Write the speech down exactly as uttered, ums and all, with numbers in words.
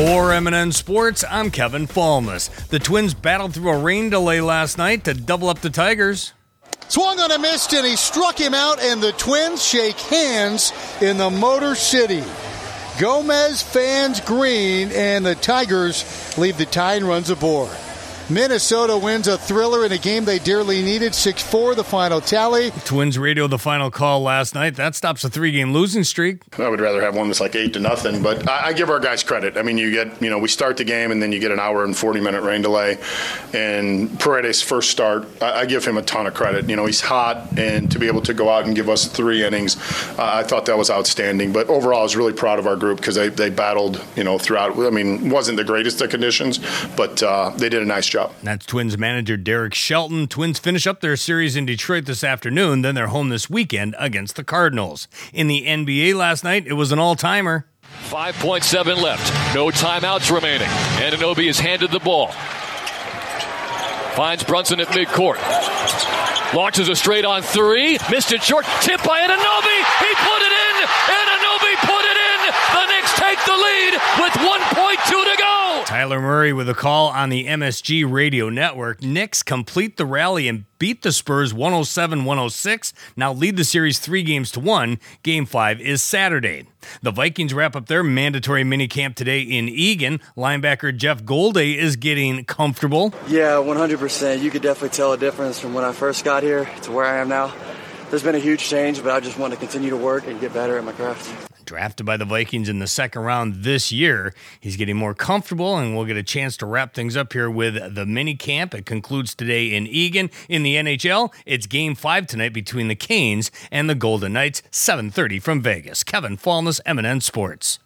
For M and N Sports, I'm Kevin Falmus. The Twins battled through a rain delay last night to double up the Tigers. Swung on a mist, and he struck him out, and the Twins shake hands in the Motor City. Gomez fans green, and the Tigers leave the tie and runs aboard. Minnesota wins a thriller in a game they dearly needed. six four, the final tally. Twins radioed the final call last night. That stops a three-game losing streak. I would rather have one that's like eight to nothing, but I, I give our guys credit. I mean, you get, you know, we start the game and then you get an hour and forty-minute rain delay. And Paredes' first start, I, I give him a ton of credit. You know, he's hot, and to be able to go out and give us three innings, uh, I thought that was outstanding. But overall, I was really proud of our group because they, they battled, you know, throughout. I mean, wasn't the greatest of conditions, but uh, they did a nice job. That's Twins manager Derek Shelton. Twins finish up their series in Detroit this afternoon, then they're home this weekend against the Cardinals. In the N B A last night, it was an all-timer. five point seven left. No timeouts remaining. Anunoby is handed the ball. Finds Brunson at midcourt. Launches a straight on three. Missed it short. Tip by Anunoby. He put it in. Anunoby put it in. The Knicks take the lead with one point two to go. Tyler Murray with a call on the M S G radio network. Knicks complete the rally and beat the Spurs one oh seven one oh six. Now lead the series three games to one. Game five is Saturday. The Vikings wrap up their mandatory minicamp today in Eagan. Linebacker Jeff Golday is getting comfortable. Yeah, one hundred percent. You could definitely tell a difference from when I first got here to where I am now. There's been a huge change, but I just want to continue to work and get better at my craft. Drafted by the Vikings in the second round this year, he's getting more comfortable, and we'll get a chance to wrap things up here with the mini camp. It concludes today in Eagan. In the N H L, it's game five tonight between the Canes and the Golden Knights, seven thirty from Vegas. Kevin Falmus, M and N Sports.